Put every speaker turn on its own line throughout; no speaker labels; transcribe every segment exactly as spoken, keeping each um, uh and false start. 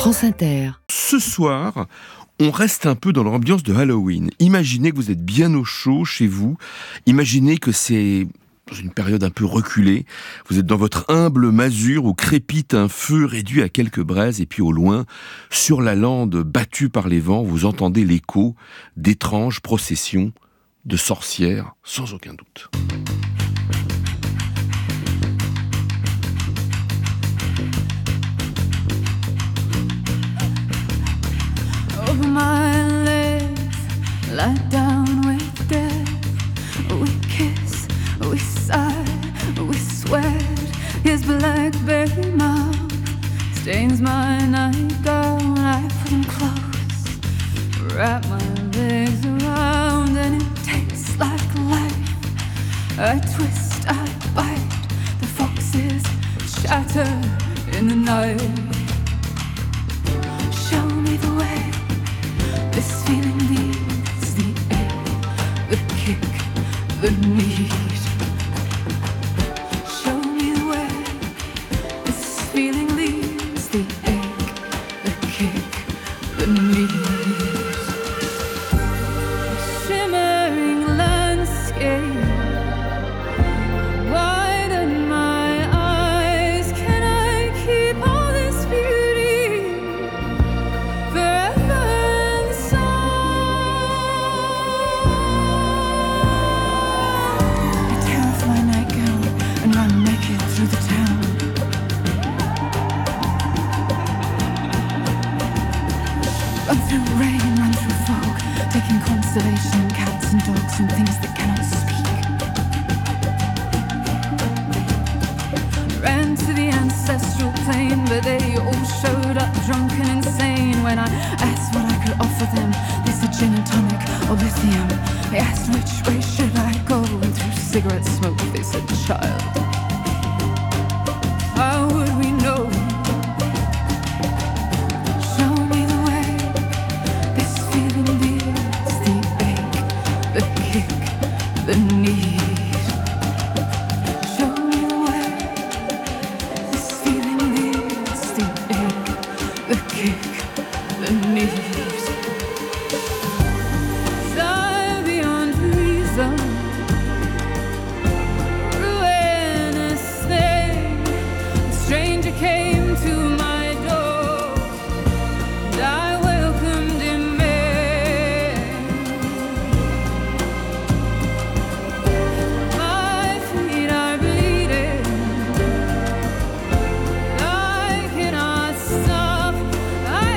France Inter.
Ce soir, on reste un peu dans l'ambiance de Halloween. Imaginez que vous êtes bien au chaud chez vous. Imaginez que c'est dans une période un peu reculée. Vous êtes dans votre humble masure où crépite un feu réduit à quelques braises. Et puis au loin, sur la lande battue par les vents, vous entendez l'écho d'étranges processions de sorcières, sans aucun doute.
Over my legs, lie down with death. We kiss, we sigh, we sweat. His blackberry mouth stains my nightgown. I put him close, wrap my legs around, and it tastes like life. I twist, I bite, the foxes shatter in the night. Show me the way. This feeling leaves the ache, the kick, the need. Show me the way. This feeling leaves the ache, the kick, the need. Shimmering landscape, widen my eyes. Can I keep all this beauty forever? Through the town, run through rain, run through fog, taking constellation, cats and dogs and things that cannot speak. Ran to the ancestral plane, but they all showed up drunk and insane. When I asked what I could offer them, they said gin and tonic or lithium. They asked which way should I go, and through cigarette smoke they said, child, how would we know? Show me the way. This feeling leaves the ache, the kick, the need. Show me the way. This feeling leaves the ache, the kick, the need. Fly beyond reason. Stranger came to my door, and I welcomed him in. My feet are bleeding, I cannot stop. I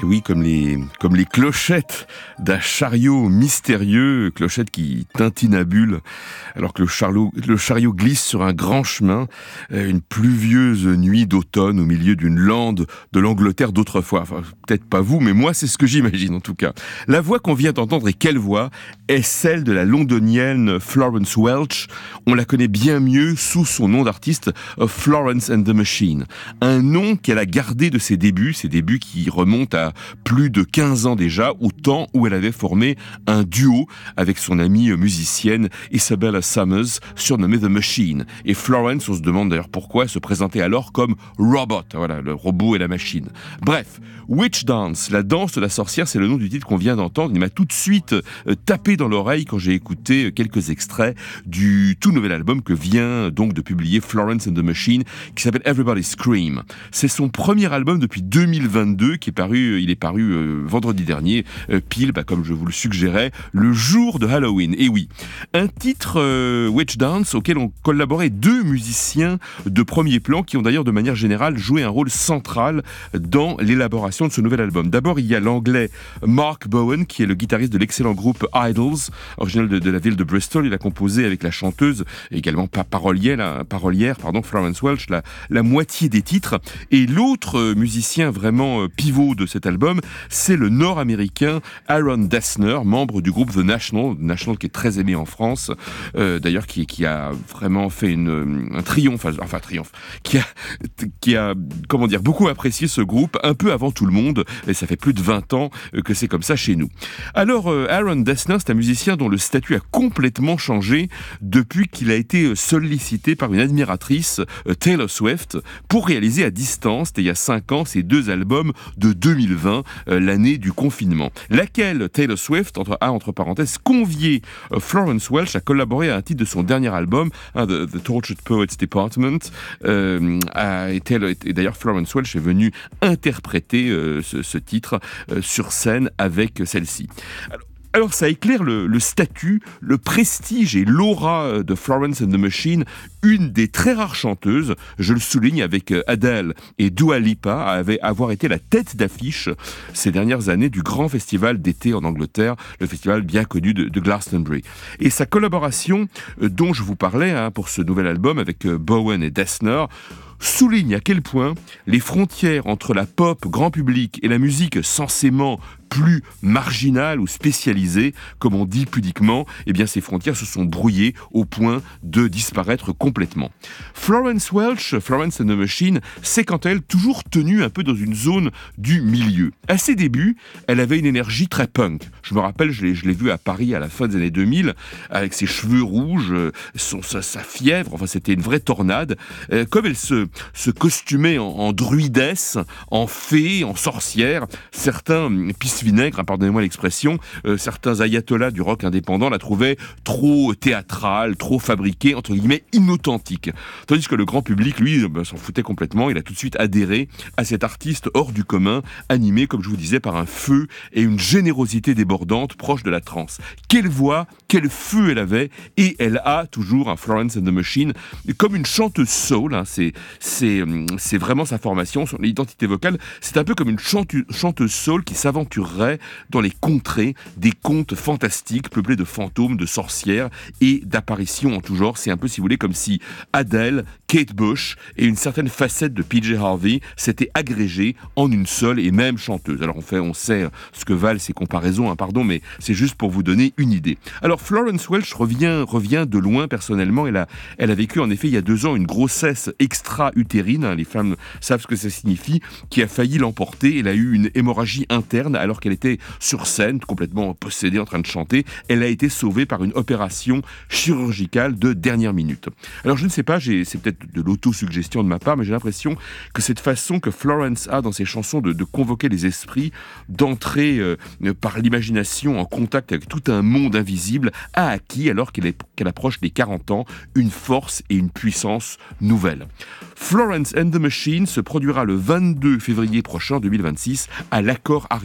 Et oui, comme les, comme les clochettes d'un chariot mystérieux, clochettes qui tintinabulent, alors que le chariot, le chariot glisse sur un grand chemin, une pluvieuse nuit d'automne au milieu d'une lande de l'Angleterre d'autrefois. Enfin, peut-être pas vous, mais moi, c'est ce que j'imagine en tout cas. La voix qu'on vient d'entendre, et quelle voix, est celle de la londonienne Florence Welch. On la connaît bien mieux sous son nom d'artiste, Florence and the Machine. Un nom qu'elle a gardé de ses débuts, ses débuts qui remontent à plus de quinze ans déjà, au temps où elle avait formé un duo avec son amie musicienne Isabella Summers, surnommée The Machine. Et Florence, on se demande d'ailleurs pourquoi, elle se présentait alors comme Robot, voilà, le robot et la machine. Bref, Witch Dance, la danse de la sorcière, c'est le nom du titre qu'on vient d'entendre. Il m'a tout de suite euh, tapé dans l'oreille quand j'ai écouté quelques extraits du tout nouvel album que vient donc de publier Florence and the Machine, qui s'appelle Everybody Scream. C'est son premier album depuis deux mille vingt-deux, qui est paru, il est paru euh, vendredi dernier, euh, pile, bah, comme je vous le suggérais, le jour de Halloween. Et oui, un titre euh, Witch Dance auquel ont collaboré deux musiciens de premier plan qui ont d'ailleurs de manière générale joué un rôle central dans l'élaboration de ce nouvel album. D'abord, il y a l'anglais Mark Bowen, qui est le guitariste de l'excellent groupe Idols, original de, de la ville de Bristol. Il a composé avec la chanteuse, également parolière, la, parolière pardon, Florence Welch, la, la moitié des titres. Et l'autre musicien vraiment pivot de cet album, c'est le nord-américain Aaron Dessner, membre du groupe The National, The National qui est très aimé en France, euh, d'ailleurs qui, qui a vraiment fait une, un triomphe, enfin triomphe, qui a, qui a, comment dire, beaucoup apprécié ce groupe, un peu avant tout le monde, et ça fait plus de vingt ans que c'est comme ça chez nous. Alors, Aaron Dessner, c'est un musicien dont le statut a complètement changé depuis qu'il a été sollicité par une admiratrice, Taylor Swift, pour réaliser à distance, c'était il y a cinq ans, ces deux albums de deux mille vingt, l'année du confinement, laquelle Taylor Swift entre, a, entre parenthèses, convié Florence Welch à collaborer à un titre de son dernier album, hein, The, The Tortured Poets Department, euh, a été, et d'ailleurs Florence Welch est venue interpréter euh, ce, ce titre euh, sur scène avec celle-ci. Alors, Alors ça éclaire le, le statut, le prestige et l'aura de Florence and the Machine, une des très rares chanteuses, je le souligne, avec Adele et Dua Lipa, avait avoir été la tête d'affiche ces dernières années du grand festival d'été en Angleterre, le festival bien connu de, de Glastonbury. Et sa collaboration, euh, dont je vous parlais hein, pour ce nouvel album avec euh, Bowen et Dessner, souligne à quel point les frontières entre la pop grand public et la musique censément plus marginale ou spécialisée, comme on dit pudiquement, eh bien ces frontières se sont brouillées au point de disparaître complètement. Florence Welch, Florence and the Machine, s'est quant à elle toujours tenue un peu dans une zone du milieu. À ses débuts, elle avait une énergie très punk. Je me rappelle, je l'ai, je l'ai vue à Paris à la fin des années deux mille, avec ses cheveux rouges, son, sa, sa fièvre, enfin c'était une vraie tornade. Euh, comme elle se, se costumait en, en druidesse, en fée, en sorcière, certains pisse-vinaigre, hein, pardonnez-moi l'expression, euh, certains ayatollahs du rock indépendant la trouvaient trop théâtrale, trop fabriquée, entre guillemets, inauthentique. Tandis que le grand public, lui, bah, s'en foutait complètement, il a tout de suite adhéré à cet artiste hors du commun, animé, comme je vous disais, par un feu et une générosité débordante, proche de la transe. Quelle voix, quel feu elle avait, et elle a toujours un Florence and the Machine, comme une chanteuse soul, hein, c'est, c'est, c'est vraiment sa formation, son identité vocale, c'est un peu comme une chantu- chanteuse soul qui s'aventurerait dans les contrées des contes fantastiques peuplés de fantômes, de sorcières et d'apparitions en tout genre. C'est un peu, si vous voulez, comme si Adele, Kate Bush et une certaine facette de P J Harvey s'étaient agrégées en une seule et même chanteuse. Alors on fait, on sait ce que valent ces comparaisons, hein, pardon, mais c'est juste pour vous donner une idée. Alors Florence Welch revient, revient de loin personnellement. Elle a, elle a vécu en effet il y a deux ans une grossesse extra-utérine, hein, les femmes savent ce que ça signifie, qui a failli l'emporter. Elle a eu une hémorragie interne alors qu'elle était sur scène, complètement possédée, en train de chanter. Elle a été sauvée par une opération chirurgicale de dernière minute. Alors je ne sais pas, j'ai, c'est peut-être de l'autosuggestion de ma part, mais j'ai l'impression que cette façon que Florence a dans ses chansons de, de convoquer les esprits, d'entrer euh, par l'imagination en contact avec tout un monde invisible, a acquis, alors qu'elle, est, qu'elle approche des quarante ans, une force et une puissance nouvelles. Florence and the Machine se produira le vingt-deux février prochain, deux mille vingt-six, à l'Accor Arena,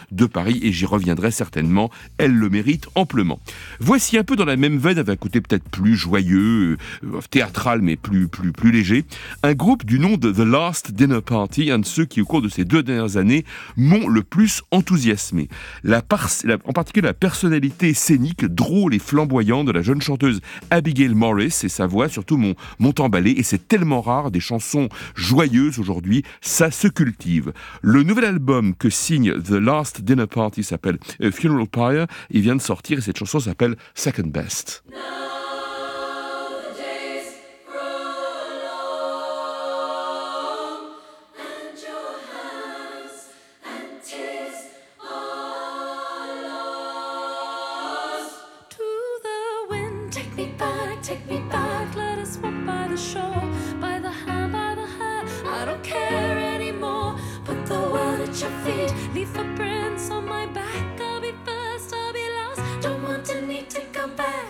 de Paris, et j'y reviendrai certainement, elle le mérite amplement. Voici un peu dans la même veine, avec un côté peut-être plus joyeux, euh, théâtral, mais plus, plus, plus léger, un groupe du nom de The Last Dinner Party, un de ceux qui, au cours de ces deux dernières années, m'ont le plus enthousiasmé. La par- la, en particulier la personnalité scénique, drôle et flamboyante de la jeune chanteuse Abigail Morris, et sa voix surtout m'ont, m'ont emballé, et c'est tellement rare, des chansons joyeuses aujourd'hui, ça se cultive. Le nouvel album que signe The Last Dinner Party s'appelle A Funeral Pyre, il vient de sortir, et cette chanson s'appelle Second Best.
Leave footprints on my back. I'll be first, I'll be last. Don't want to need to go back.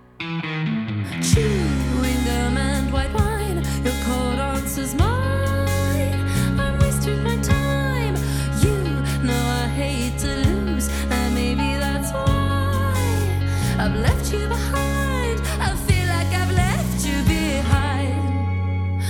Chewing gum and white wine. Your cold answer's mine. I'm wasting my time. You know I hate to lose, and maybe that's why I've left you behind. I feel like I've left you behind.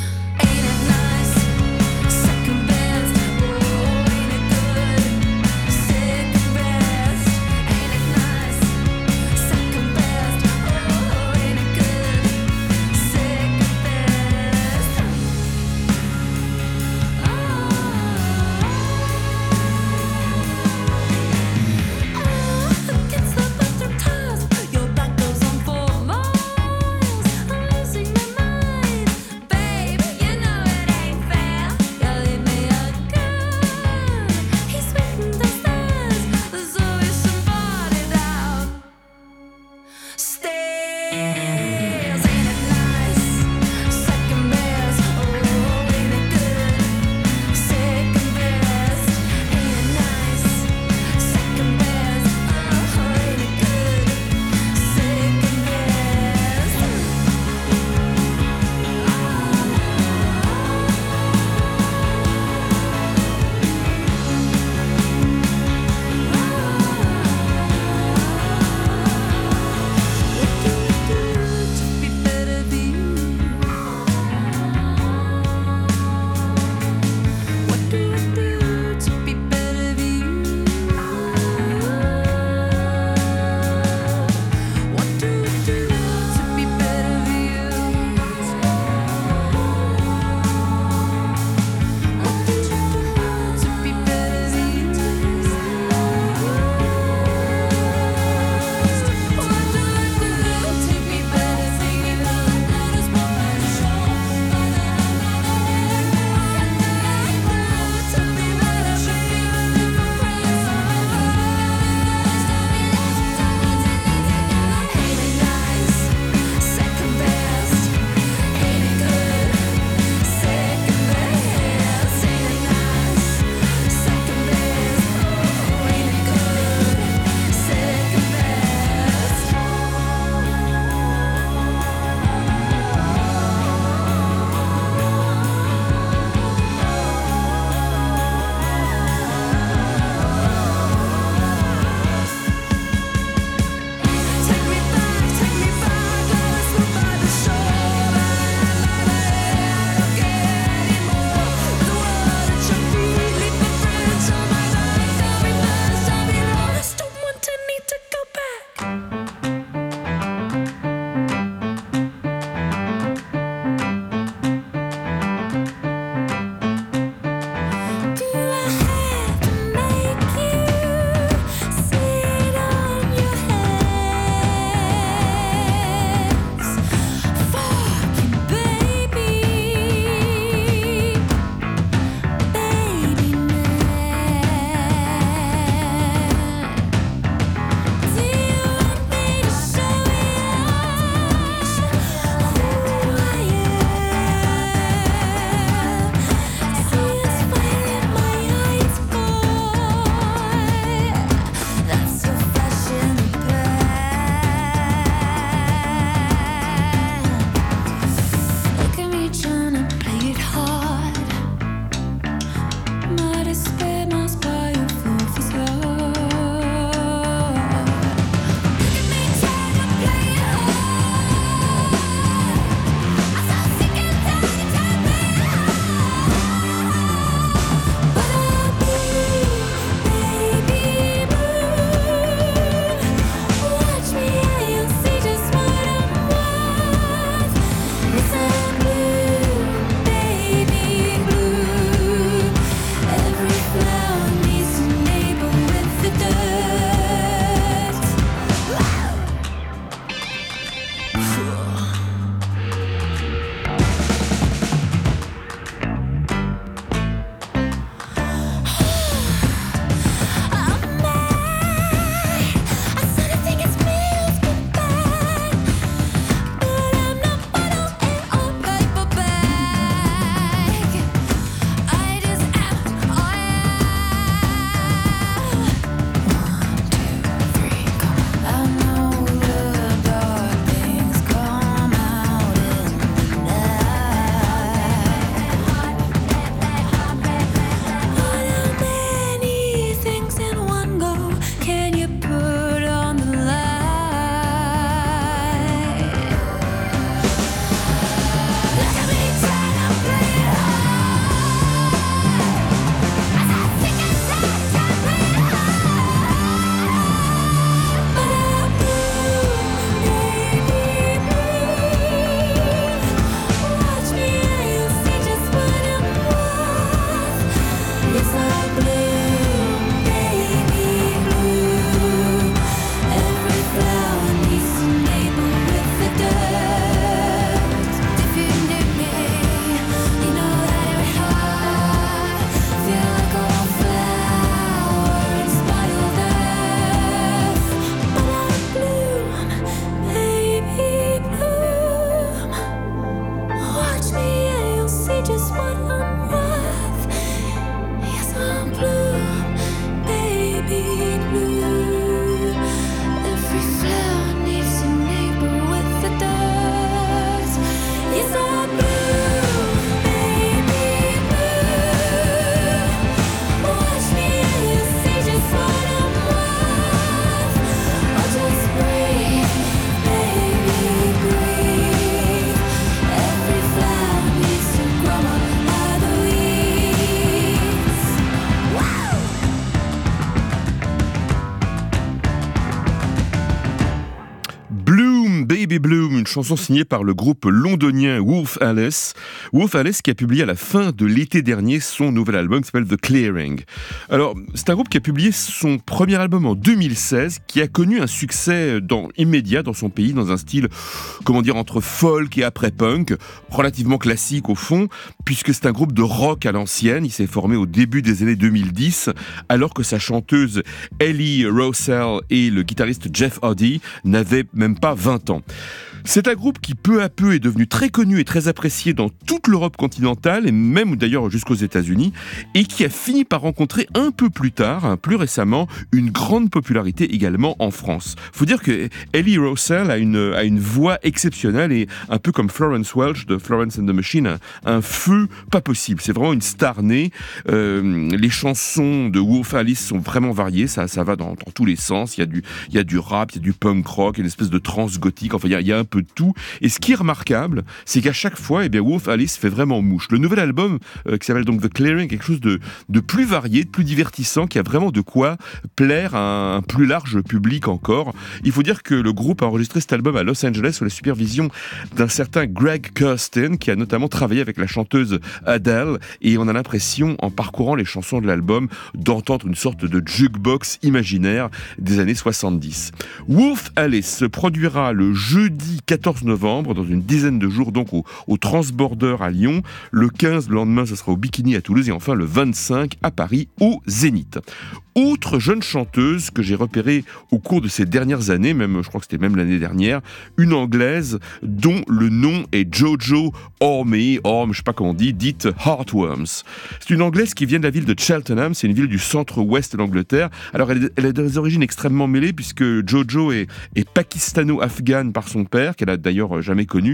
Baby Bloom, une chanson signée par le groupe londonien Wolf Alice. Wolf Alice qui a publié à la fin de l'été dernier son nouvel album qui s'appelle The Clearing. Alors, c'est un groupe qui a publié son premier album en deux mille seize, qui a connu un succès dans, immédiat dans son pays, dans un style, comment dire, entre folk et après-punk, relativement classique au fond, puisque c'est un groupe de rock à l'ancienne. Il s'est formé au début des années deux mille dix, alors que sa chanteuse Ellie Rowsell et le guitariste Jeff Hardy n'avaient même pas vingt ans. C'est un groupe qui peu à peu est devenu très connu et très apprécié dans toute l'Europe continentale et même d'ailleurs jusqu'aux États-Unis, et qui a fini par rencontrer un peu plus tard, plus récemment, une grande popularité également en France. Faut dire que Ellie Rowsell a une, a une voix exceptionnelle et un peu comme Florence Welch de Florence and the Machine, un, un feu pas possible. C'est vraiment une star née. Euh, les chansons de Wolf Alice sont vraiment variées, ça, ça va dans, dans tous les sens. Il y a du, il y a du rap, il y a du punk rock, il y a une espèce de trance gothique. Enfin, il y a, il y a un peu de tout. Et ce qui est remarquable, c'est qu'à chaque fois, eh bien, Wolf Alice fait vraiment mouche. Le nouvel album, euh, qui s'appelle donc The Clearing, quelque chose de, de plus varié, de plus divertissant, qui a vraiment de quoi plaire à un plus large public encore. Il faut dire que le groupe a enregistré cet album à Los Angeles sous la supervision d'un certain Greg Kurstin, qui a notamment travaillé avec la chanteuse Adele, et on a l'impression, en parcourant les chansons de l'album, d'entendre une sorte de jukebox imaginaire des années soixante-dix. Wolf Alice se produira le jeudi quatorze novembre, dans une dizaine de jours, donc au, au Transborder à Lyon. Le quinze, le lendemain, ça sera au Bikini à Toulouse. Et enfin, le vingt-cinq, à Paris, au Zénith. Autre jeune chanteuse que j'ai repérée au cours de ces dernières années, même, je crois que c'était même l'année dernière, une anglaise dont le nom est Jojo Orme, Orme, je sais pas comment on dit, dite Heartworms. C'est une anglaise qui vient de la ville de Cheltenham, c'est une ville du centre-ouest de l'Angleterre. Alors elle, elle a des origines extrêmement mêlées puisque Jojo est, est pakistano-afghane par son père, qu'elle a d'ailleurs jamais connu,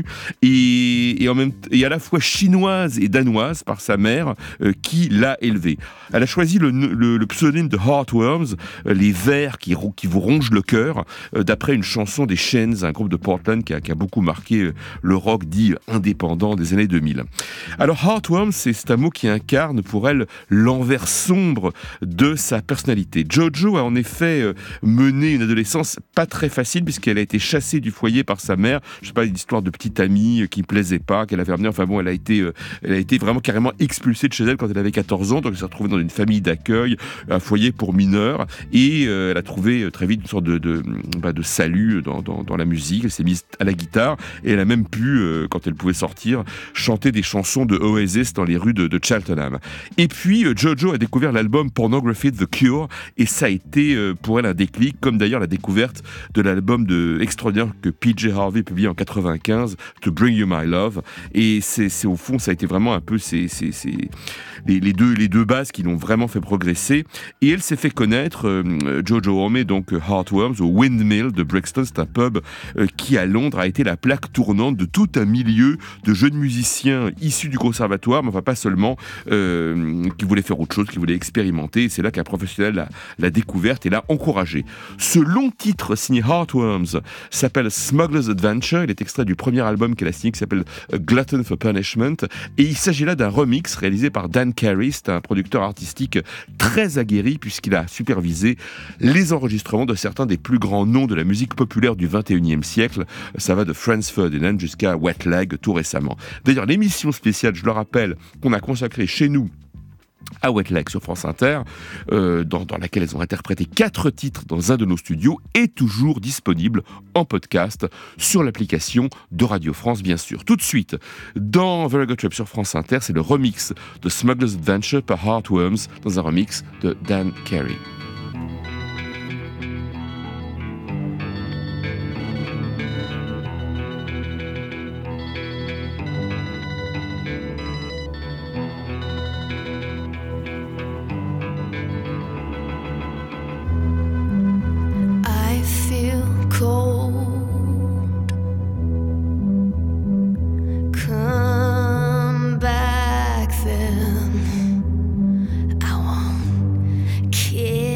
et, et, en même, et à la fois chinoise et danoise par sa mère euh, qui l'a élevée. Elle a choisi le, le, le pseudonyme de Heartworms, euh, les vers qui, qui vous rongent le cœur, euh, d'après une chanson des Shanes, un groupe de Portland qui a, qui a beaucoup marqué euh, le rock dit indépendant des années deux mille. Alors Heartworms, c'est, c'est un mot qui incarne pour elle l'envers sombre de sa personnalité. Jojo a en effet euh, mené une adolescence pas très facile puisqu'elle a été chassée du foyer par sa mère. Je sais pas, une histoire de petite amie euh, qui ne plaisait pas, qu'elle avait ramenée. Enfin bon, elle a été, euh, elle a été vraiment carrément expulsée de chez elle quand elle avait quatorze ans. Donc elle s'est retrouvée dans une famille d'accueil, un foyer pour mineurs, et euh, elle a trouvé euh, très vite une sorte de, de, bah, de salut dans, dans, dans la musique. Elle s'est mise à la guitare et elle a même pu, euh, quand elle pouvait sortir, chanter des chansons de Oasis dans les rues de, de Cheltenham. Et puis euh, Jojo a découvert l'album Pornography The Cure, et ça a été euh, pour elle un déclic, comme d'ailleurs la découverte de l'album de extraordinaire que P J Harvey publié en quatre-vingt-quinze, To Bring You My Love. Et c'est, c'est au fond, ça a été vraiment un peu c'est, c'est, c'est les, les, deux, les deux bases qui l'ont vraiment fait progresser. Et elle s'est fait connaître, euh, Jojo Orme, donc euh, Heartworms, au Windmill de Brixton. C'est un pub euh, qui, à Londres, a été la plaque tournante de tout un milieu de jeunes musiciens issus du conservatoire, mais enfin pas seulement, euh, qui voulaient faire autre chose, qui voulaient expérimenter. Et c'est là qu'un professionnel l'a, l'a découverte et l'a encouragée. Ce long titre signé Heartworms s'appelle Smuggler's Adventure. Il est extrait du premier album qu'elle a signé qui s'appelle Glutton for Punishment. Et il s'agit là d'un remix réalisé par Dan Carey. C'est un producteur artistique très aguerri puisqu'il a supervisé les enregistrements de certains des plus grands noms de la musique populaire du vingt et unième siècle. Ça va de Franz Ferdinand jusqu'à Wet Leg tout récemment. D'ailleurs, l'émission spéciale, je le rappelle, qu'on a consacrée chez nous à Wet Leg sur France Inter, euh, dans, dans laquelle elles ont interprété quatre titres dans un de nos studios, est toujours disponible en podcast sur l'application de Radio France, bien sûr. Tout de suite, dans Very Good Trip sur France Inter, c'est le remix de Smuggler's Adventure par Heartworms dans un remix de Dan Carey.
Come back then. I won't care.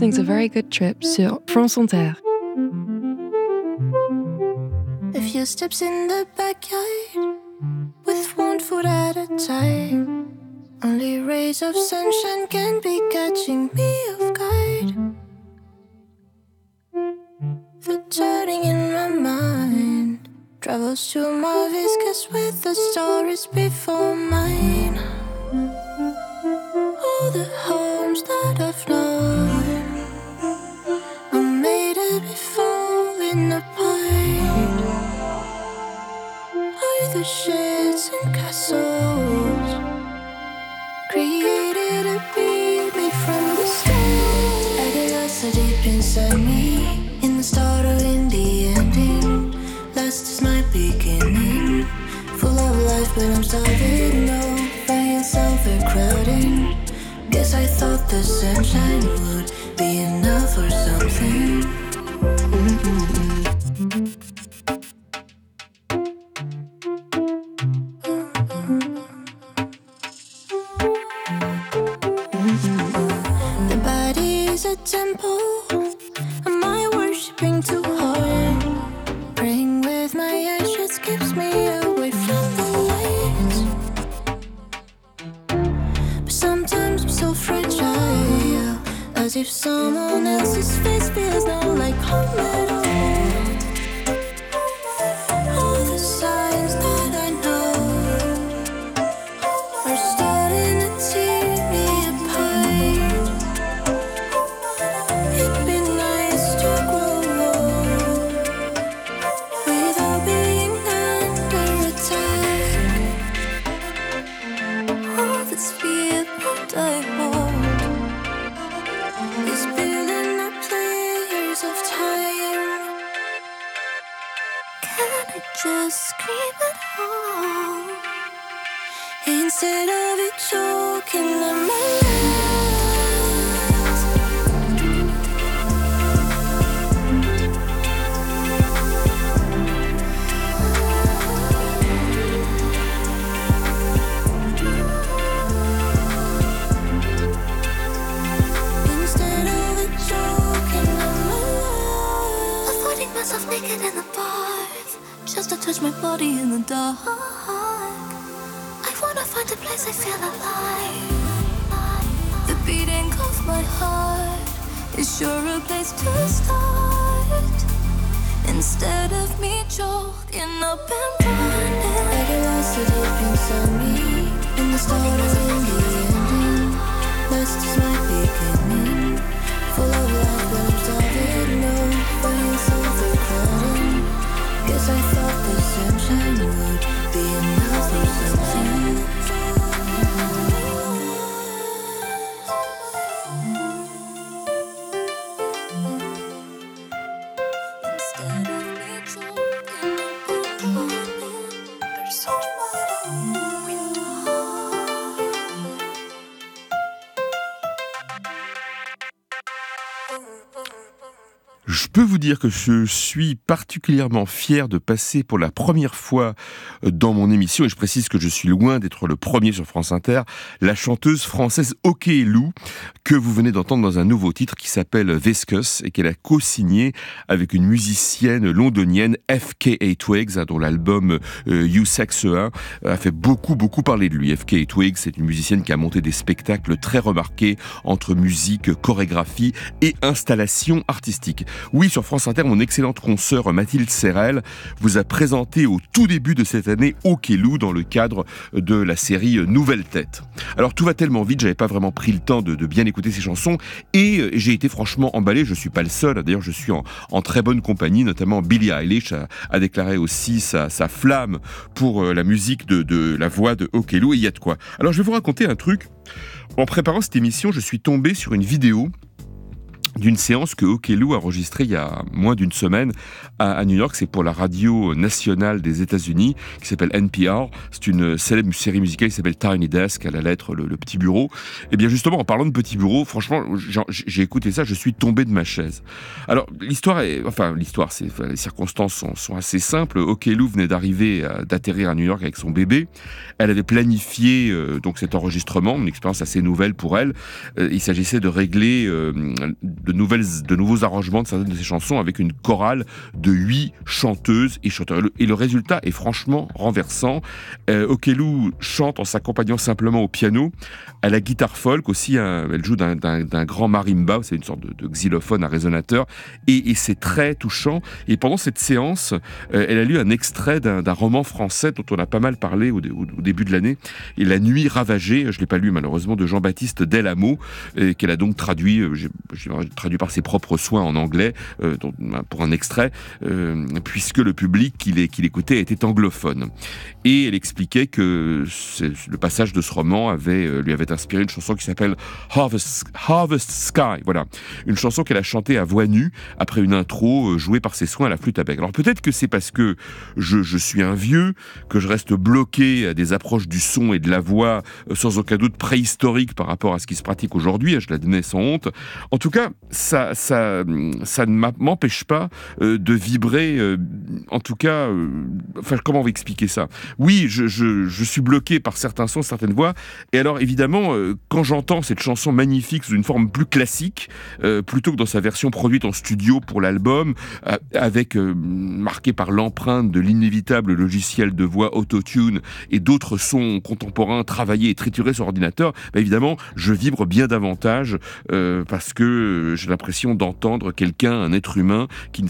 listening to Very Good Trip sur France Inter.
A few steps in the backyard, with one foot at a time. Only rays of sunshine can be catching me off guard. The turning in my mind travels to my viscous with the stories before mine. All the homes that I've known are made of falling apart. Are the sheds and castles created to beat me from the start? I get lost so deep inside me, in the start or in the ending. Last is my beginning, full of life but I'm starving. No, find self-crowding. Guess I thought the sunshine would be enough or something. Mm-hmm. The body is a temple. Am I worshipping too hard? Praying with my eyes just keeps me away from the light. But sometimes I'm so fragile, as if someone else's face feels not like home at all. All the signs that I know are starting to tear me apart. It'd be nice to grow old without being under attack. All this fear that I hold is building up layers of time. Can I just scream at home instead of it choking on my lungs? Instead of it choking on my lungs. I'm finding myself naked in the bath, just to touch my body in the dark. I wanna find a place I feel alive. The beating of my heart is sure a place to start. Instead of me choking up and running, I get lost so deep inside me, in the start or in the ending. Last is my beginning, full of life but I'm starving. No, find self-crowding. Guess I thought the sunshine would be enough or something. Instead of me choking up and running, there's so much with the
Je peux vous dire que je suis particulièrement fier de passer pour la première fois dans mon émission, et je précise que je suis loin d'être le premier sur France Inter, la chanteuse française Okello, que vous venez d'entendre dans un nouveau titre qui s'appelle Viscous et qu'elle a co-signé avec une musicienne londonienne, F K A Twigs, dont l'album euh, You Sex un a fait beaucoup beaucoup parler de lui. F K A Twigs, c'est une musicienne qui a monté des spectacles très remarqués entre musique, chorégraphie et installation artistique. Oui, sur France Inter, mon excellente consoeur Mathilde Serrel vous a présenté au tout début de cette année Okello dans le cadre de la série Nouvelle Tête. Alors tout va tellement vite, j'avais pas vraiment pris le temps de, de bien écouter ces chansons et j'ai été franchement emballé. Je suis pas le seul, d'ailleurs je suis en, en très bonne compagnie, notamment Billie Eilish a, a déclaré aussi sa, sa flamme pour la musique de, de la voix de Okello, et il y a de quoi. Alors je vais vous raconter un truc. En préparant cette émission, je suis tombé sur une vidéo d'une séance que Okello a enregistrée il y a moins d'une semaine à, à New York. C'est pour la radio nationale des États-Unis qui s'appelle N P R. C'est une célèbre série musicale qui s'appelle Tiny Desk, à la lettre le, le petit bureau. Et bien justement, en parlant de petit bureau, franchement, j'ai, j'ai écouté ça, je suis tombé de ma chaise. Alors l'histoire est, enfin l'histoire, c'est, enfin, les circonstances sont, sont assez simples. Okello venait d'arriver, à, d'atterrir à New York avec son bébé. Elle avait planifié euh, donc cet enregistrement, une expérience assez nouvelle pour elle. Euh, il s'agissait de régler, euh, de de, nouvelles, de nouveaux arrangements de certaines de ses chansons avec une chorale de huit chanteuses et chanteurs. Et le, et le résultat est franchement renversant. Euh, Okello chante en s'accompagnant simplement au piano, à la guitare folk aussi. Hein, elle joue d'un, d'un, d'un grand marimba, c'est une sorte de, de xylophone à résonateur, et, et c'est très touchant. Et pendant cette séance, euh, elle a lu un extrait d'un, d'un roman français dont on a pas mal parlé au, au, au début de l'année, et La Nuit ravagée, je ne l'ai pas lu malheureusement, de Jean-Baptiste Delamo, et qu'elle a donc traduit, euh, j'ai, j'ai traduit par ses propres soins en anglais, euh, dont, pour un extrait, euh, puisque le public qui, les, qui l'écoutait était anglophone. Et elle expliquait que le passage de ce roman avait, euh, lui avait inspiré une chanson qui s'appelle Harvest, Harvest Sky, voilà, une chanson qu'elle a chantée à voix nue après une intro euh, jouée par ses soins à la flûte à bec. Alors peut-être que c'est parce que je, je suis un vieux, que je reste bloqué à des approches du son et de la voix euh, sans aucun doute préhistorique par rapport à ce qui se pratique aujourd'hui, je l'admets sans honte. En tout cas, ça, ça, ça ne m'empêche pas euh, de vibrer, euh, en tout cas, euh, enfin comment on va expliquer ça ? Oui, je, je, je suis bloqué par certains sons, certaines voix, et alors évidemment, euh, quand j'entends cette chanson magnifique sous une forme plus classique, euh, plutôt que dans sa version produite en studio pour l'album, euh, avec euh, marqué par l'empreinte de l'inévitable logiciel de voix autotune et d'autres sons contemporains travaillés et triturés sur ordinateur, bah évidemment, je vibre bien davantage euh, parce que j'ai l'impression d'entendre quelqu'un, un être humain, qui ne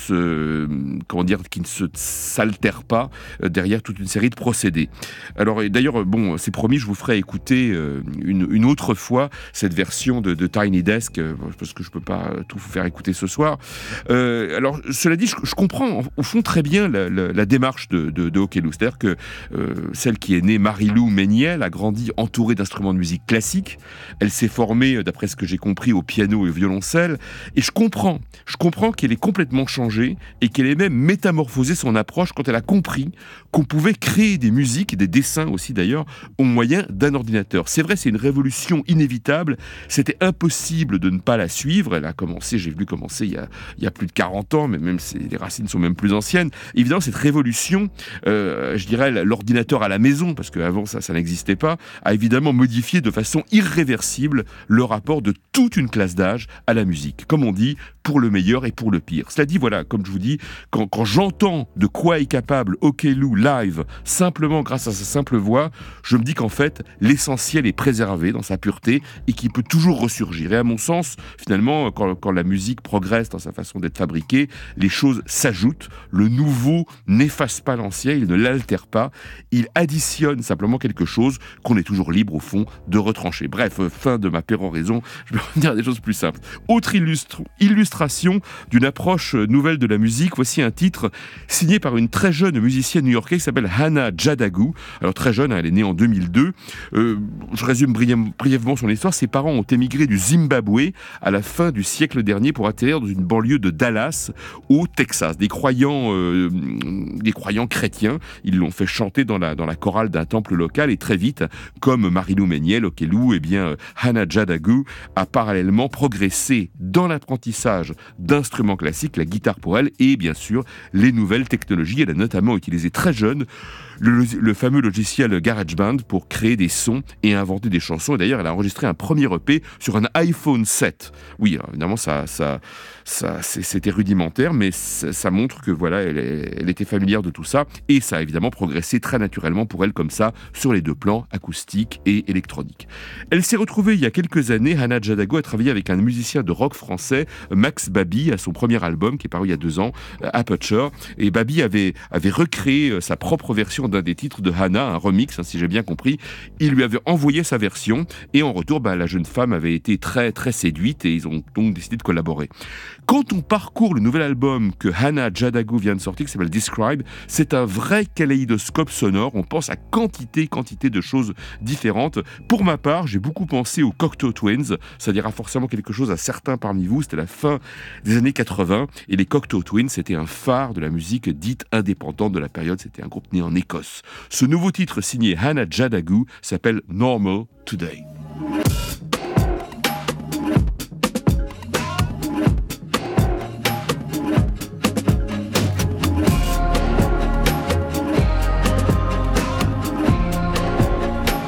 se, comment dire, qui ne se s'altère pas euh, derrière toute une série de procédés. Alors, et d'ailleurs, bon, c'est promis, je vous ferai écouter euh, une, une autre fois cette version de, de Tiny Desk, euh, parce que je peux pas tout vous faire écouter ce soir. Euh, alors, cela dit, je, je comprends au fond très bien la, la, la démarche de, de, de Okello. C'est-à-dire que euh, celle qui est née, Marie-Lou Méniel, a grandi entourée d'instruments de musique classique. Elle s'est formée, d'après ce que j'ai compris, au piano et au violoncelle. Et je comprends, je comprends qu'elle ait complètement changé et qu'elle ait même métamorphosé son approche quand elle a compris qu'on pouvait créer des musiques et des dessins aussi d'ailleurs au moyen d'un ordinateur. C'est vrai, c'est une révolution inévitable. C'était impossible de ne pas la suivre. Elle a commencé, j'ai vu commencer il y a, il y a plus de quarante ans, mais même si les racines sont même plus anciennes. Évidemment, cette révolution, euh, je dirais l'ordinateur à la maison, parce qu'avant ça, ça n'existait pas, a évidemment modifié de façon irréversible le rapport de toute une classe d'âge à la musique. Comme on dit, pour le meilleur et pour le pire. Cela dit, voilà, comme je vous dis, quand, quand j'entends de quoi est capable Okello live, simplement grâce à sa simple voix, je me dis qu'en fait, l'essentiel est préservé dans sa pureté et qu'il peut toujours ressurgir. Et à mon sens, finalement, quand, quand la musique progresse dans sa façon d'être fabriquée, les choses s'ajoutent. Le nouveau n'efface pas l'ancien, il ne l'altère pas. Il additionne simplement quelque chose qu'on est toujours libre, au fond, de retrancher. Bref, fin de ma péroraison, je vais revenir à des choses plus simples. Autre illustre, illustration d'une approche nouvelle de la musique, voici un titre signé par une très jeune musicienne new-yorkaise qui s'appelle Hannah Jadagu. Alors très jeune, elle est née en deux mille deux. Euh, je résume brièvement son histoire. Ses parents ont émigré du Zimbabwe à la fin du siècle dernier pour atterrir dans une banlieue de Dallas, au Texas. Des croyants, euh, des croyants chrétiens, ils l'ont fait chanter dans la, dans la chorale d'un temple local et très vite, comme Marie-Lou Méniel, Okello, eh bien, Hannah Jadagu a parallèlement progressé dans l'apprentissage d'instruments classiques, la guitare pour elle, et bien sûr, les nouvelles technologies. Elle a notamment utilisé très jeune le, le fameux logiciel GarageBand pour créer des sons et inventer des chansons. Et d'ailleurs, elle a enregistré un premier E P sur un iPhone sept. Oui, alors, évidemment, ça, ça, ça, c'était rudimentaire, mais ça, ça montre que voilà, elle, elle était familière de tout ça. Et ça a évidemment progressé très naturellement pour elle, comme ça, sur les deux plans, acoustique et électronique. Elle s'est retrouvée il y a quelques années, Hannah Jadagu a travaillé avec un musicien de rock français, Max Baby, à son premier album qui est paru il y a deux ans, Aperture. Et Baby avait, avait recréé sa propre version d'un des titres de Hannah, un remix, hein, si j'ai bien compris. Il lui avait envoyé sa version et en retour, bah, la jeune femme avait été très très séduite et ils ont donc décidé de collaborer. Quand on parcourt le nouvel album que Hannah Jadagu vient de sortir, qui s'appelle Describe, c'est un vrai kaléidoscope sonore. On pense à quantité, quantité de choses différentes. Pour ma part, j'ai beaucoup pensé aux Cocteau Twins. Ça dira forcément quelque chose à certains parmi vous. C'était la fin des années quatre-vingts et les Cocteau Twins, c'était un phare de la musique dite indépendante de la période. C'était un groupe né en Écosse. Ce nouveau titre signé Hannah Jadagu s'appelle Normal Today.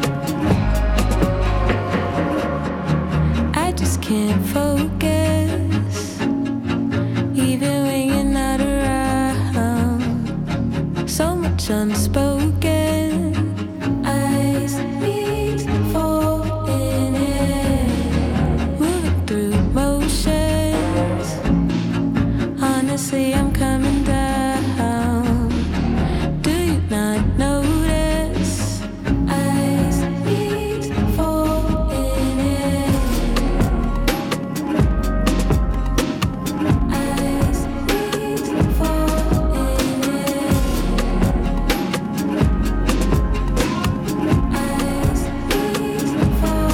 I just can't forget
much unspoken. Eyes meet for in it, moving through motions. Honestly, I'm coming down. Do you not notice? Eyes meet for in it. Eyes meet for in it. Eyes meet for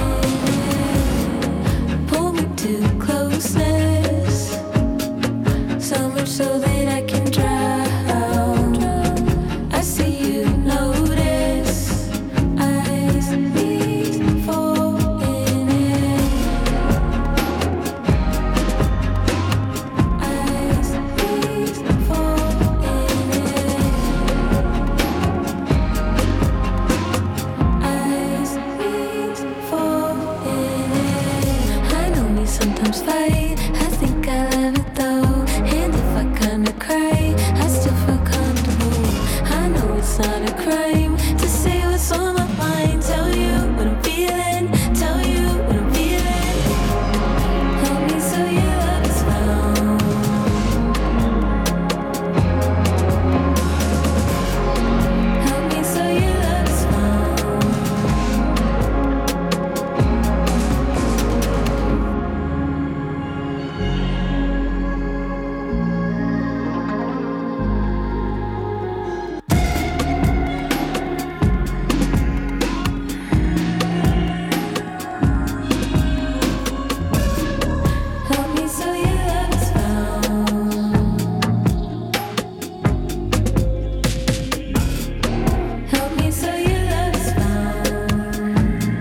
in it. Pull me to closeness, so much so that I can drown. I see you notice. Eyes meet for in it. Eyes meet for in it. Eyes meet for in it. I know we sometimes fight. I think I love it though. And if I kinda cry, I still feel comfortable. I know it's not a crime to say what's on my mind. Tell you what I'm feeling. Tell you what I'm feeling. Help me so your love is found. Help me so your love is found. Help me so your love is found. Help me so your love is found.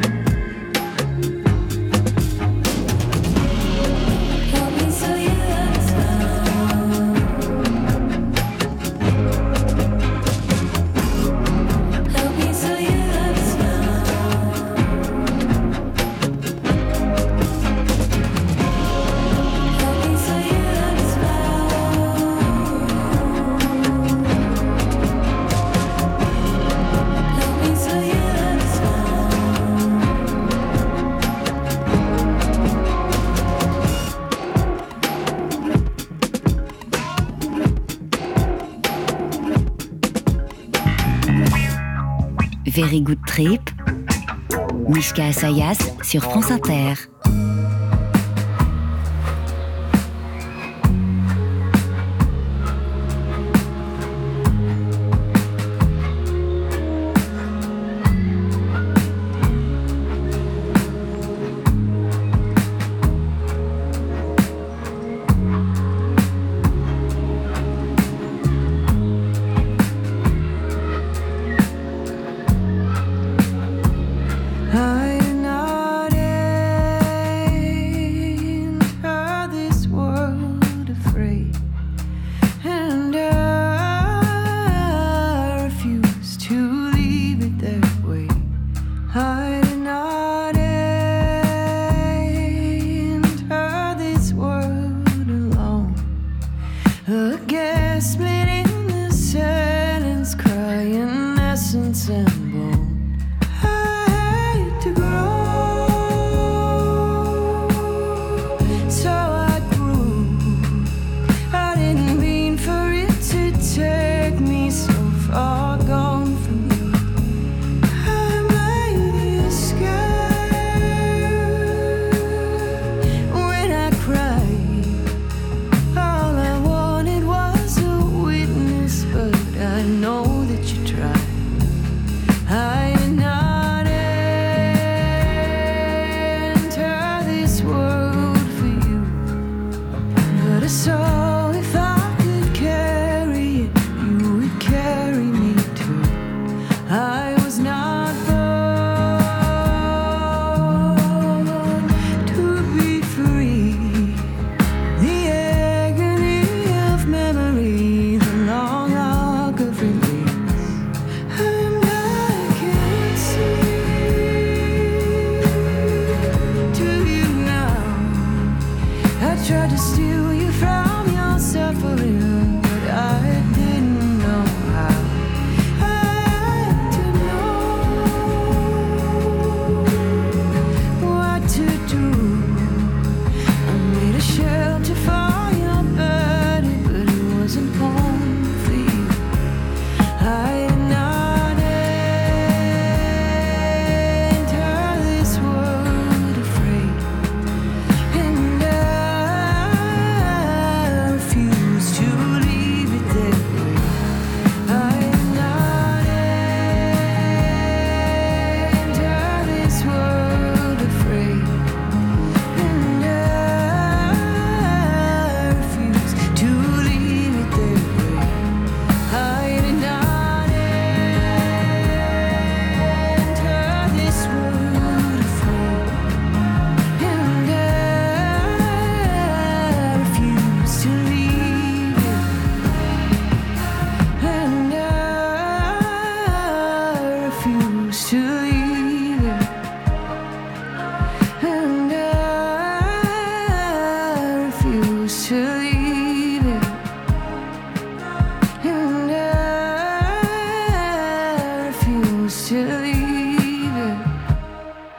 Help me so your love is found. Help me so your love is found. Help me so your love is found. Help me so your love is
Very Good Trip, Mishka Asayas sur France Inter.
I not enter this world afraid, and I refuse to leave it that way. I did not enter this world alone. A gas split in the silence, crying essence and bone. To grow, so I grew. I didn't mean for it to take me so far gone from you. I made the escape when I cried. All I wanted was a witness, but I know that you tried. I did not enter this world for you, but I saw if I could carry it, you would carry me too. I was not born to be free. The agony of memory, the long arc of release. And I can't see to you now. I tried to steal you from your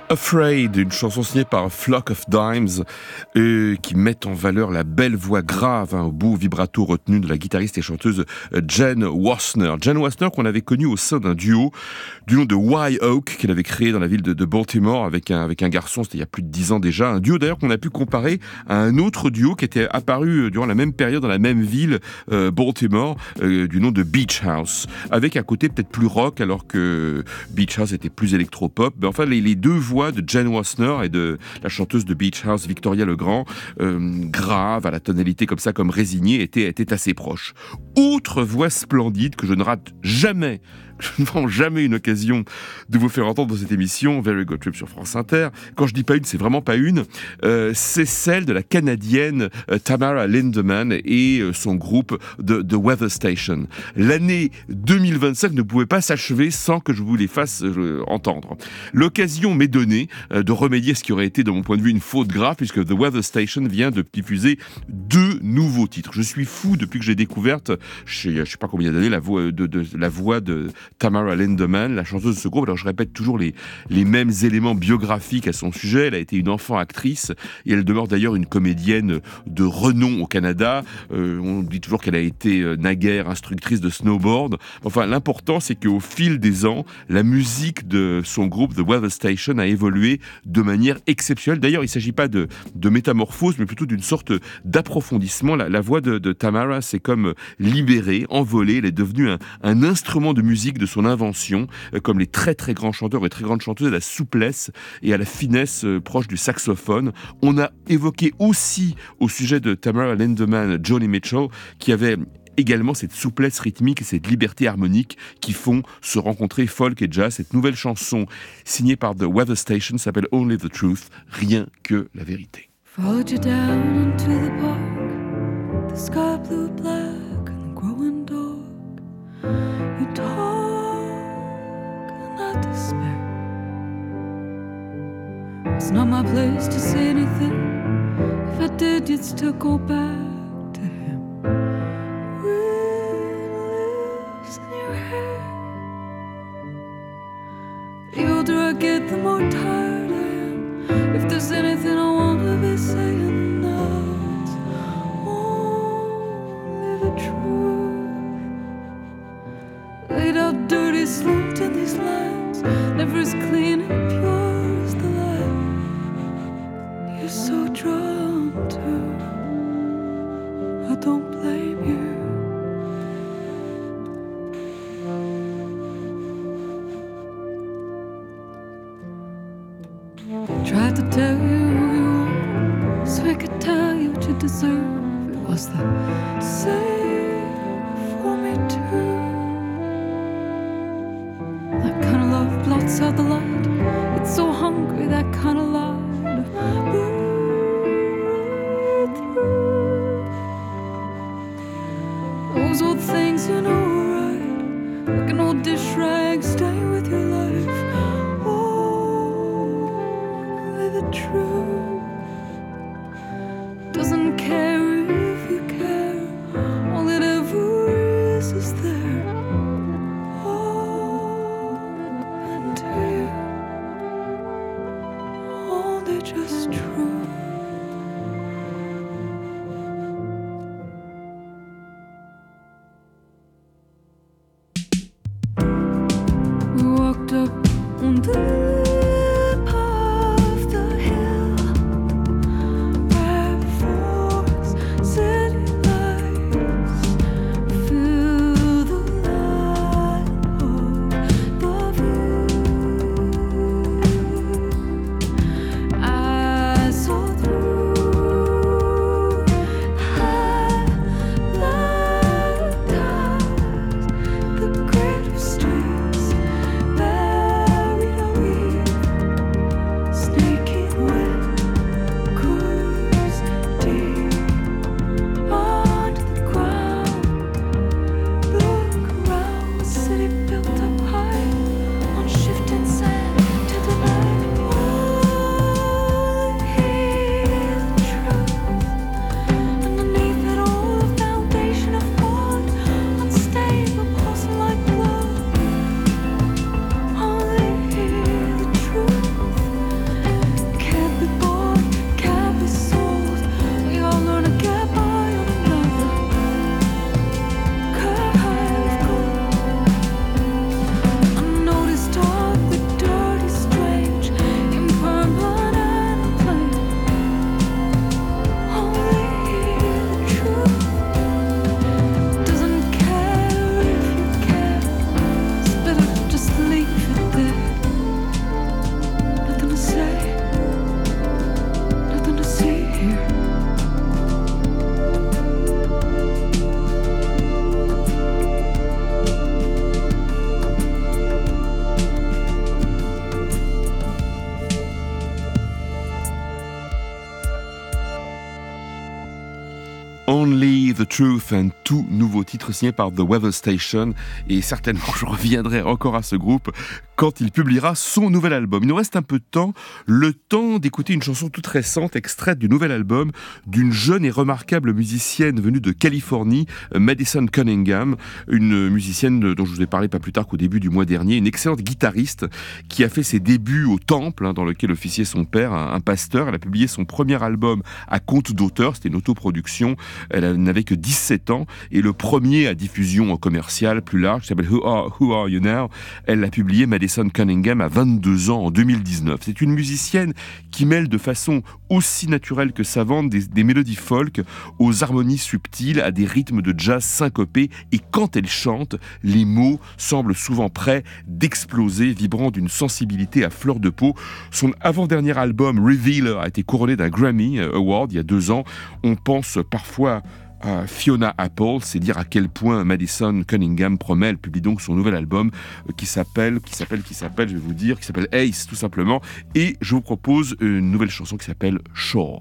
Afraid, une chanson signée par Flock of Dimes euh, qui met en valeur la belle voix grave, hein, au beau vibrato retenu de la guitariste et chanteuse Jen Wasner. Jen Wasner qu'on avait connue au sein d'un duo du nom de Wye-Oak qu'elle avait créé dans la ville de, de Baltimore avec un, avec un garçon, c'était il y a plus de dix ans déjà. Un duo d'ailleurs qu'on a pu comparer à un autre duo qui était apparu durant la même période dans la même ville, euh, Baltimore, euh, du nom de Beach House, avec un côté peut-être plus rock alors que Beach House était plus électropop. Mais enfin les, les deux voix de Jen Wasner et de la chanteuse de Beach House Victoria Legrand, euh, grave, à la tonalité comme ça, comme résignée, était, était assez proche. Autre voix splendide que je ne rate jamais, je ne prends jamais une occasion de vous faire entendre dans cette émission, Very Good Trip sur France Inter. Quand je dis pas une, c'est vraiment pas une. Euh, c'est celle de la Canadienne euh, Tamara Lindemann et euh, son groupe de, de Weather Station. L'année deux mille vingt-cinq ne pouvait pas s'achever sans que je vous les fasse euh, entendre. L'occasion m'est donnée euh, de remédier à ce qui aurait été, de mon point de vue, une faute grave, puisque The Weather Station vient de diffuser deux nouveaux titres. Je suis fou depuis que j'ai découverte, je ne sais pas combien d'années, la voix de, de, la voix de Tamara Lindemann, la chanteuse de ce groupe. Alors je répète toujours les, les mêmes éléments biographiques à son sujet. Elle a été une enfant actrice et elle demeure d'ailleurs une comédienne de renom au Canada. Euh, on dit toujours qu'elle a été euh, naguère instructrice de snowboard. Enfin, l'important, c'est qu'au fil des ans, la musique de son groupe, The Weather Station, a évolué de manière exceptionnelle. D'ailleurs, il ne s'agit pas de, de métamorphose, mais plutôt d'une sorte d'approfondissement. La, la voix de, de Tamara s'est comme libérée, envolée. Elle est devenue un, un instrument de musique de son invention, euh, comme les très très grands chanteurs et très grandes chanteuses, à la souplesse et à la finesse euh, proche du saxophone. On a évoqué aussi au sujet de Tamara Lindemann, Joni Mitchell, qui avait également cette souplesse rythmique et cette liberté harmonique qui font se rencontrer folk et jazz. Cette nouvelle chanson signée par The Weather Station s'appelle Only the Truth, rien que la vérité.
Followed you down into the park, the sky blue black and the growing dark. You talk and I despair. It's not my place to say anything. If I did, you'd still go back to him. Leaves in your hair. The older I get, the more tired I am. If there's anything I want to be saying now, it's only the truth. Laid out dirty, slumped in these lines, never as clean and pure as the light you're so drawn to. I don't blame you. Tried to tell you who you are, so I could tell you what you deserve. It was the same for me too. That kind of love blots out the light. It's so hungry, that kind of light. Breathe through those old things you know are right, like an old dish rag staying with your life. Only the truth. Doesn't care if you care. All it ever is is there. Just true.
Me, The Truth, un tout nouveau titre signé par The Weather Station. Et certainement, je reviendrai encore à ce groupe quand il publiera son nouvel album. Il nous reste un peu de temps, le temps d'écouter une chanson toute récente, extraite du nouvel album d'une jeune et remarquable musicienne venue de Californie, Madison Cunningham, une musicienne dont je vous ai parlé pas plus tard qu'au début du mois dernier, une excellente guitariste qui a fait ses débuts au temple, hein, dans lequel officiait son père, un, un pasteur. Elle a publié son premier album à compte d'auteur, c'était une autoproduction, elle n'avait que dix-sept ans, et le premier à diffusion commerciale plus large, qui s'appelle Who Are, Who Are You Now, elle l'a publié, Madison Cunningham, à vingt-deux ans, en deux mille dix-neuf. C'est une musicienne qui mêle de façon aussi naturelle que savante des, des mélodies folk aux harmonies subtiles, à des rythmes de jazz syncopés, et quand elle chante, les mots semblent souvent prêts d'exploser, vibrant d'une sensibilité à fleur de peau. Son avant-dernier album, Revealer, a été couronné d'un Grammy Award il y a deux ans. On pense parfois à Fiona Apple, c'est dire à quel point Madison Cunningham promet. Elle publie donc son nouvel album qui s'appelle, qui s'appelle, qui s'appelle, je vais vous dire, qui s'appelle Ace, tout simplement. Et je vous propose une nouvelle chanson qui s'appelle Shore.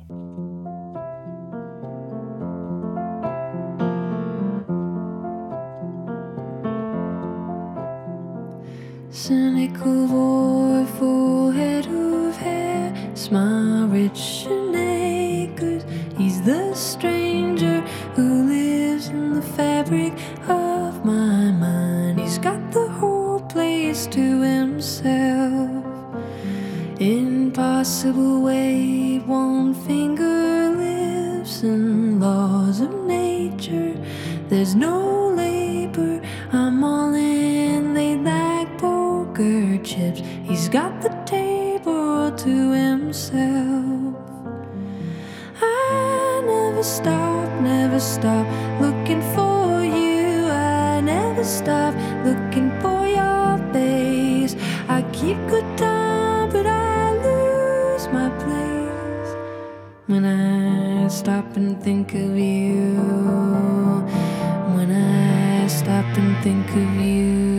Cynical boy, full head of hair, smile rich and naked. He's the stranger who lives in the fabric of my mind. He's got the whole place to himself. Impossible way, one finger lives in laws of nature. There's no labor, I'm all in, they like poker chips. He's got the table to himself. I never stop, never stop looking for you. I never stop looking for your face. I keep good time, but I lose my place when I stop and think of you. When I stop and think of you.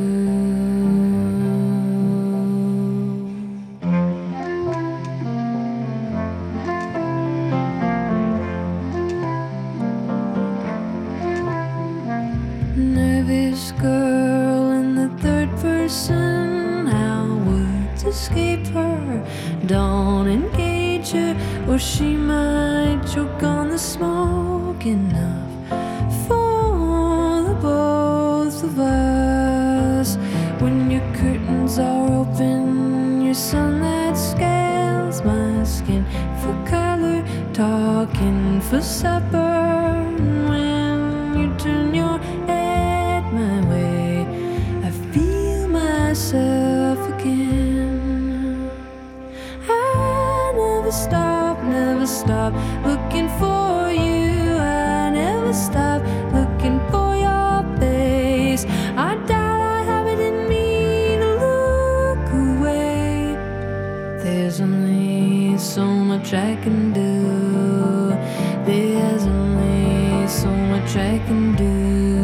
Nervous girl in the third person, how words escape her. Don't engage her, or she might choke on the smoke. Enough for the both of us. When your curtains are open, your sunlight scales my skin for color, talking for supper. And when you turn your head my way, I feel myself again. I never stop, never stop looking for you. I never stop looking for your face. I doubt I have it in me to look away. There's only so much I can do. There's only so much I can do.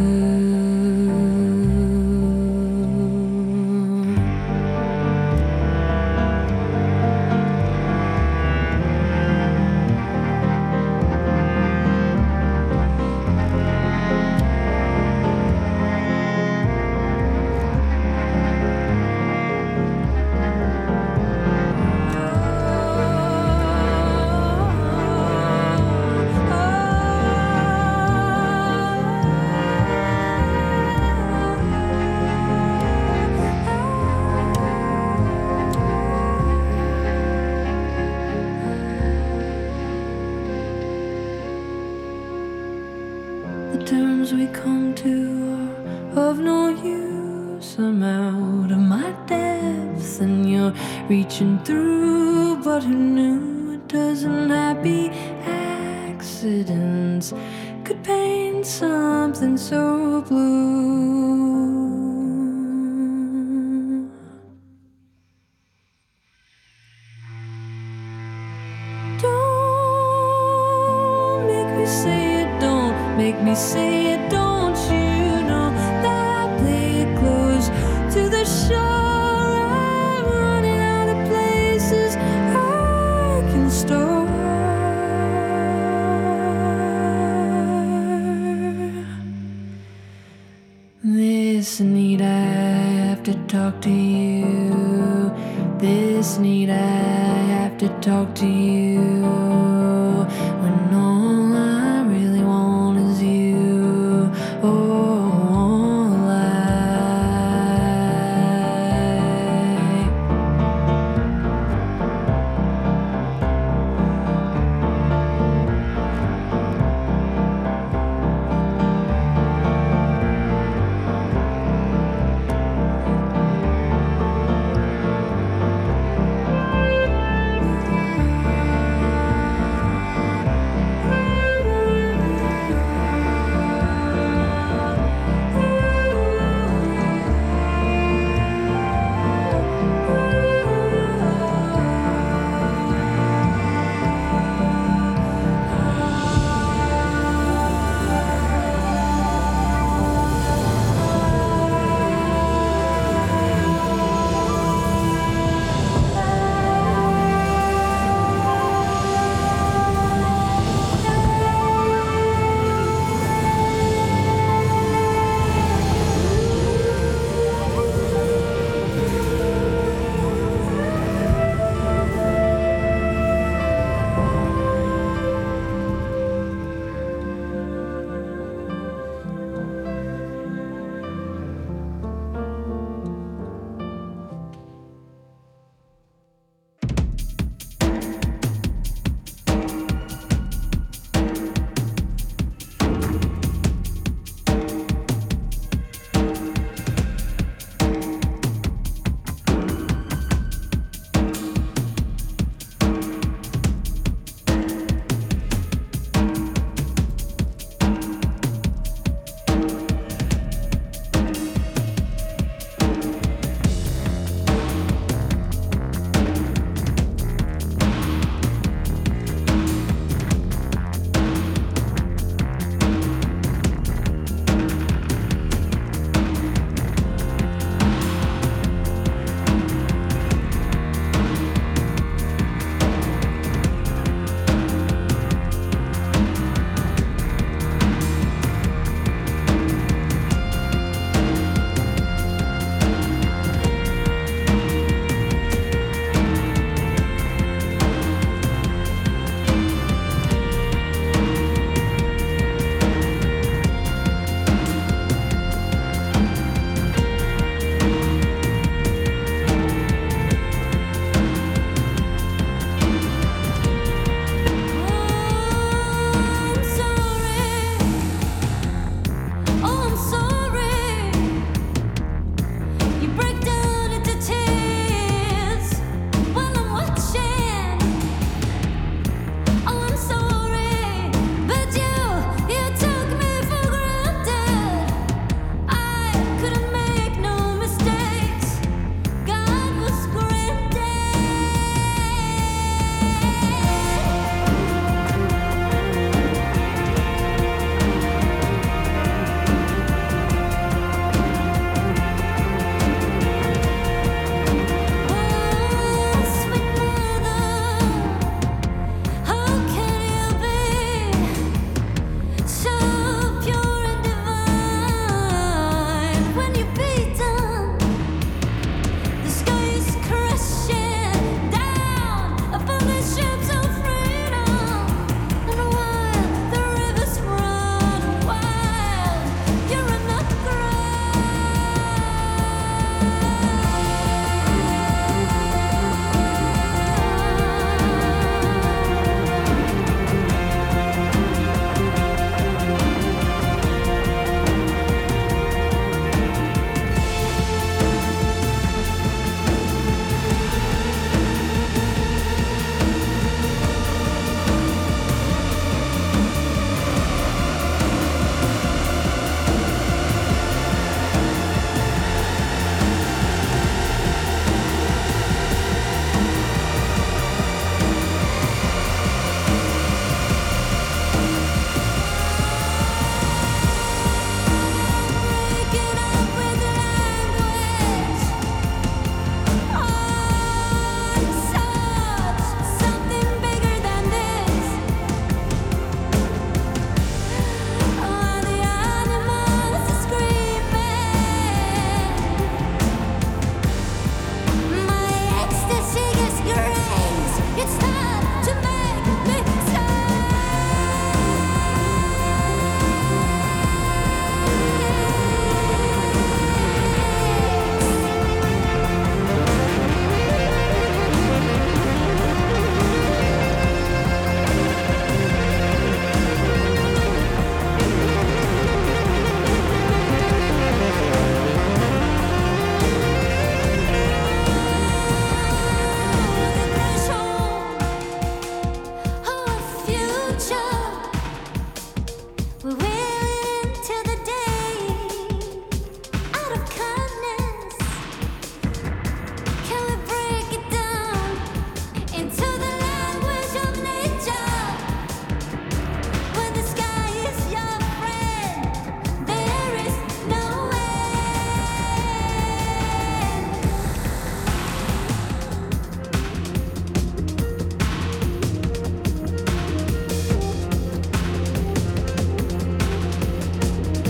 The terms we come to are of no use. I'm out of my depth and you're reaching through. But who knew a dozen happy accidents could paint something so blue? Don't make me say it, don't make me say it, don't you know that I play it close to the shore. I'm running out of places I can store.
This need I have to talk to you. This need I have to talk to you. When all I really want is you. All I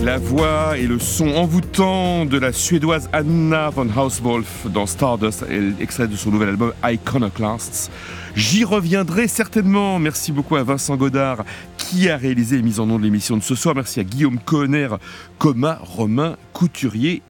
La voix et le son envoûtant de la suédoise Anna von Hauswolf dans Stardust, extrait de son nouvel album Iconoclasts. J'y reviendrai certainement. Merci beaucoup à Vincent Godard qui a réalisé et mis en nom de l'émission de ce soir. Merci à Guillaume Kohner, Coma, Romain Couturier